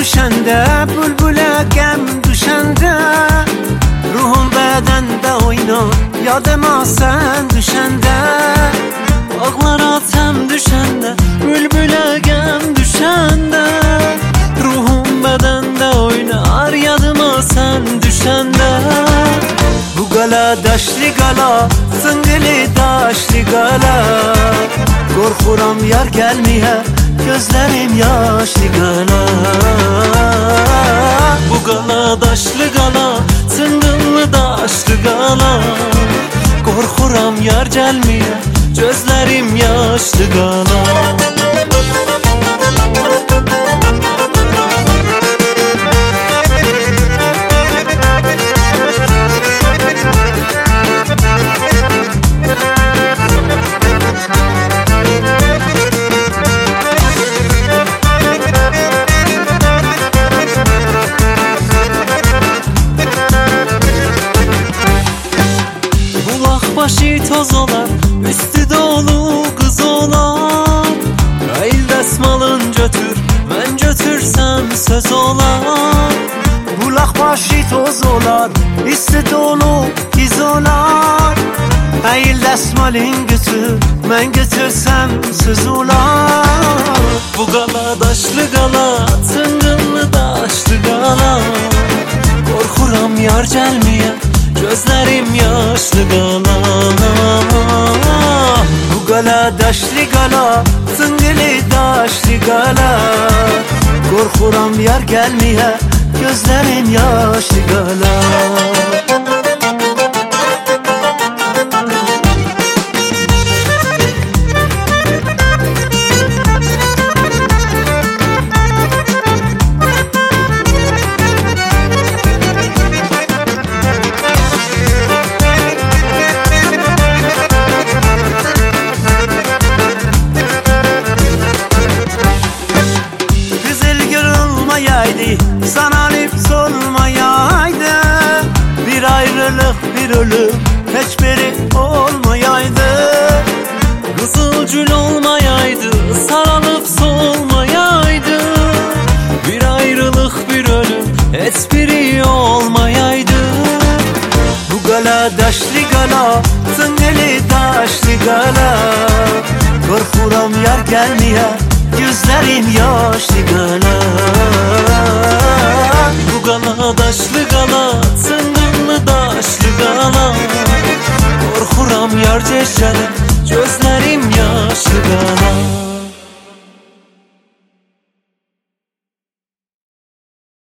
düşende, bülbüle gem düşende, ruhum bedende oynar, yadıma sen düşende. Ağlar atem düşende, bülbüle gem düşende, ruhum bedende oynar, yadıma sen düşende. Bu gala daşlı gala, sıngılı daşlı gala, korkuram yar gelmeye, gözlerim yaşlı gala. Bu gala daşlı gala, sıngılı daşlı gala, korkuram yar gelmeye, gözlerim yaşlı gala. Başı toz olar, üstü dolu kız olar. El desmalın götür, ben götürsem söz olar. Bulak başı toz olar, üstü dolu kız olar. El desmalın götür, ben götürsem söz olar. Bu gala daşlı gala, tıngınlı daşlı gala, korkuram yar gelmeye, gözlerim yaşlı gala. Bu gala daşlı gala, sıngılı daşlı gala, korkuram yar gelmeye, gözlerim yaşlı gala. Sana nefs olmayaydı, bir ayrılık bir ölüm hiçbiri olmayaydı. Kızılgül olmayaydı, sarılıp solmayaydı, bir ayrılık bir ölüm hiçbiri olmayaydı. Bu gala daşlı gala, sıngılı daşlı gala, korkuram yar gelmeye, gözlerim yaşlı gala. Bu gala daşlı gala, sıngılı daşlı gala, korkuram yar geçelim,